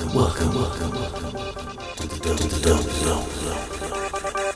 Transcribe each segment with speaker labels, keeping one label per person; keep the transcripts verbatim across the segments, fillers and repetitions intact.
Speaker 1: welcome, welcome, welcome to the Dome, to the Dome Zone.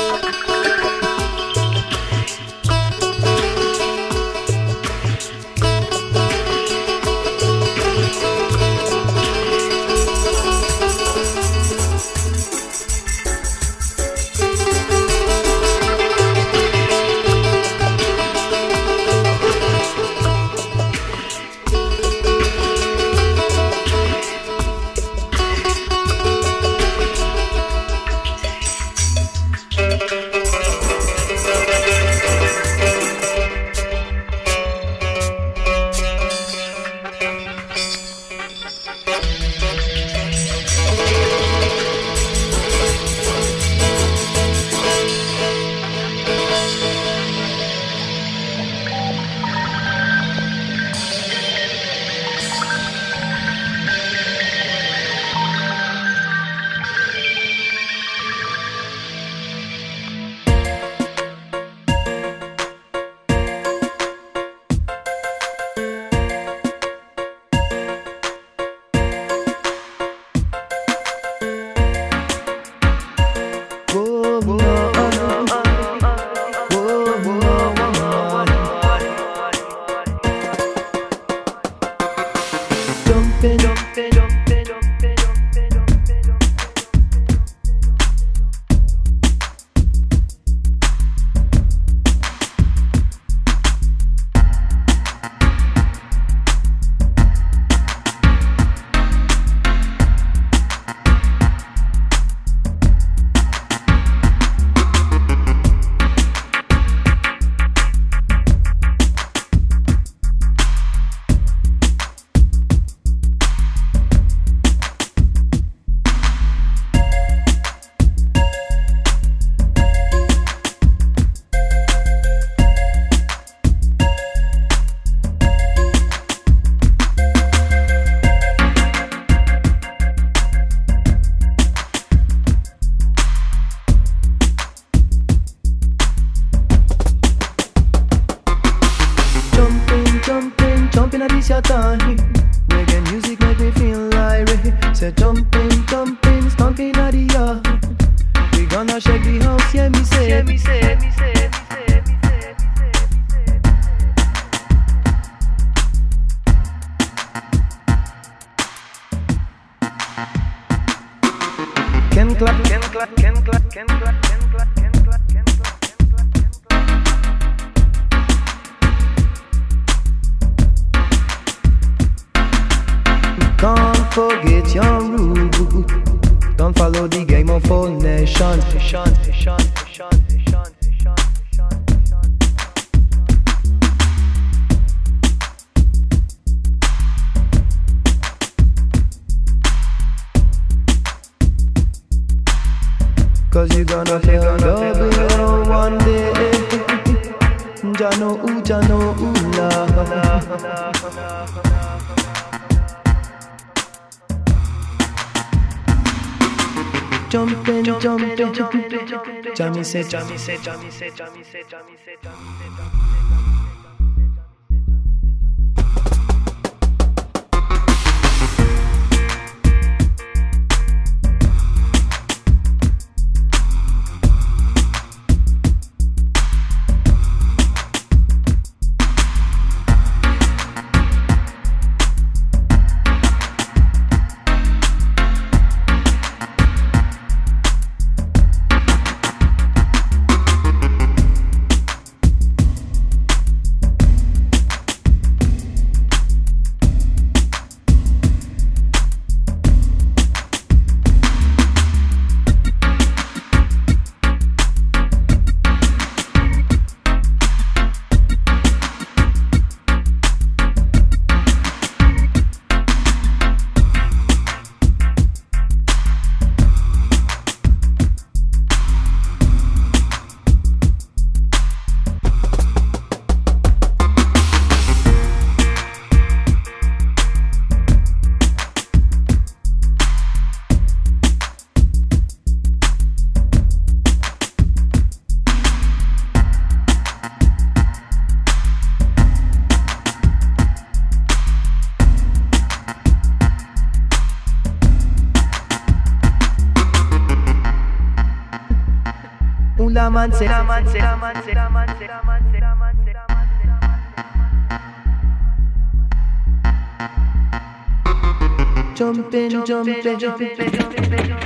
Speaker 2: Jumping, jumping, jumping, Jammy said, Jammy said, Jammy said, Jammy said, Jammy said, Jammy said. Un la man se la man se la man se la man se la man se la man se la man se la man. Jumping, jumping, jumping, jumping, jumping.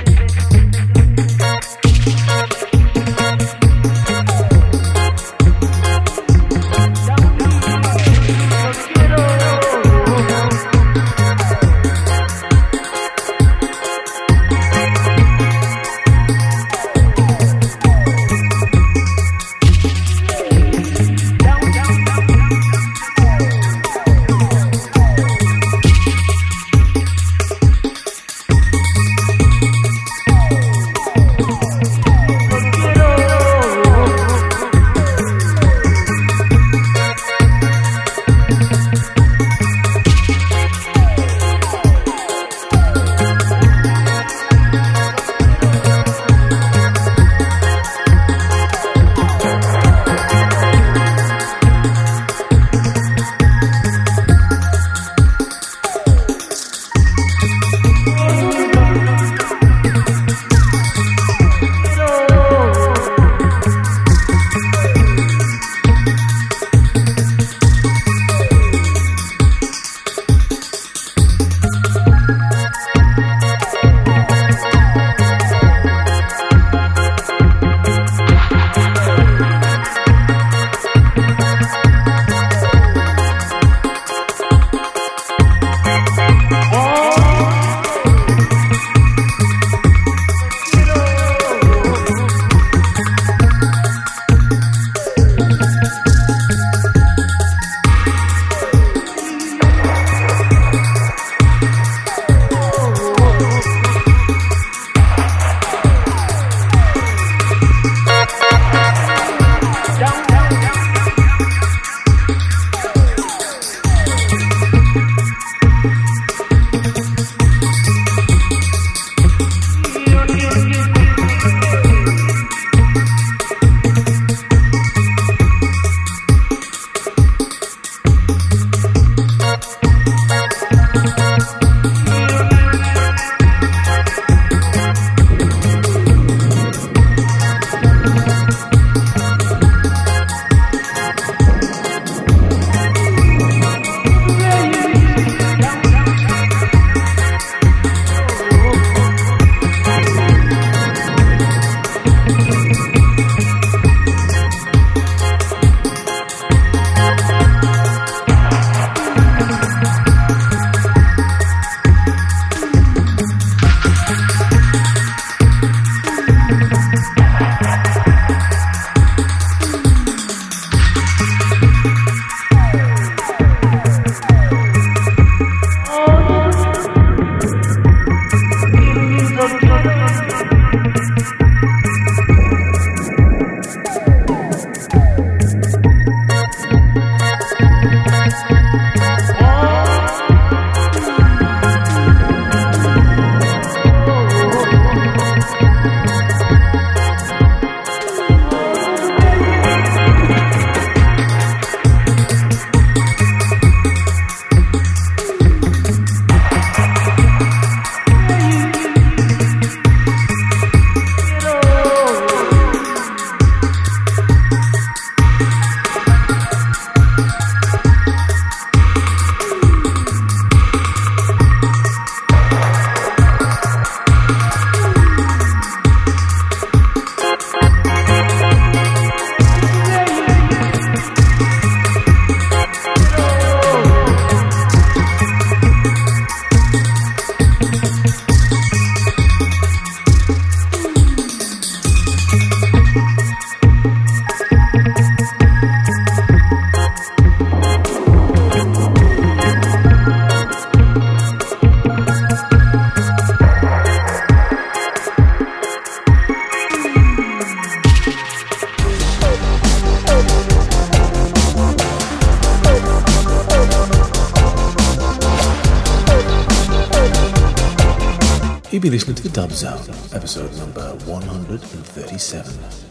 Speaker 1: You'll be listening to the Dub Zone, episode number one hundred thirty-seven.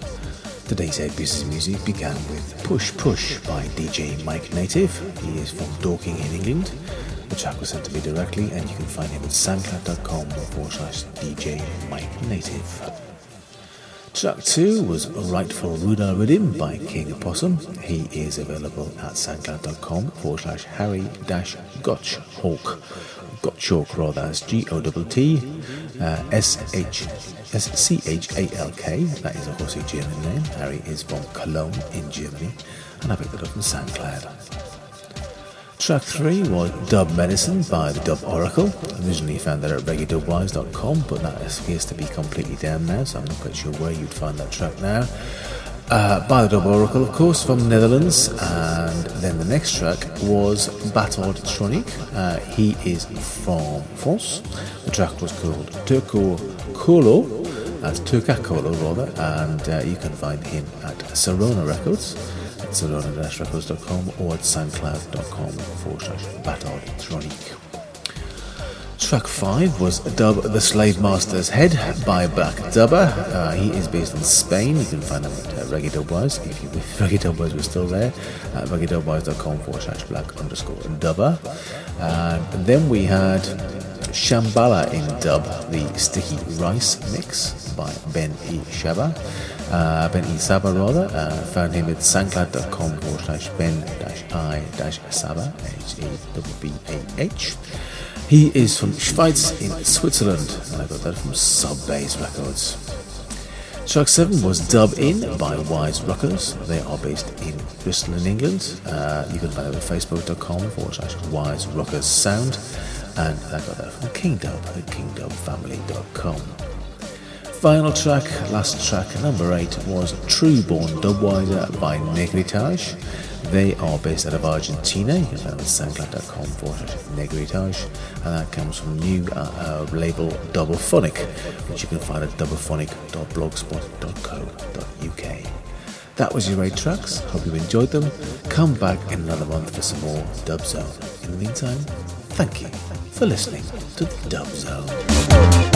Speaker 1: Today's eight pieces of music began with Push Push by D J Mike Native. He is from Dorking in England. The track was sent to me directly, and you can find him at soundcloud dot com forward slash D J Mike Native. Track two was Rightful Ruda Rhythm by King Opossum. He is available at soundcloud.com forward slash Harry dash Gottschalk. Gottschalk rather, as G O T T uh, S H S C H A L K. That is a horsey German name. Harry is from Cologne in Germany, and I picked it up from SoundCloud. Track three was Dub Medicine by the Dub Oracle. Originally found that at reggae dub wise dot com, but that appears to be completely down now, so I'm not quite sure where you'd find that track now. Uh, by the Dub Oracle, of course, from the Netherlands. And then the next track was Battled Tronic. Uh, he is from France. The track was called Turco Colo, as Turca Colo rather, and uh, you can find him at Serona Records, at serona dash records dot com, or at soundcloud.com forward slash Battled Tronic. Track five was Dub the Slave Master's Head by Black Dubber. Uh, he is based in Spain. You can find him at uh, Reggae Dubwise, if, you, if Reggae Dubwise was still there, at reggae dub wise dot com forward slash black underscore dubber. And then we had Shambhala in Dub, the Sticky Rice Mix by Ben E. Shaba. Uh, Ben E. Saba rather. Uh, found him at soundcloud.com forward slash Ben dash I dash Saba, H E W B A H. He is from Schweiz in Switzerland, and I got that from Subbase Records. Track seven was Dub In by Wise Rockers. They are based in Bristol in England. Uh, you can find them at facebook.com forward slash Wise Rockers Sound, and I got that from King Dub at king dub family dot com. Final track, last track, number eight, was True Born Dubwiser by Negritage. They are based out of Argentina. You can find them at soundcloud.com forward slash Negritage, and that comes from new uh, uh, label Double-Phonic, which you can find at double-phonic dot blogspot dot co dot uk. That was your eight tracks. Hope you enjoyed them. Come back in another month for some more Dub Zone. In the meantime, thank you for listening to the Dub Zone.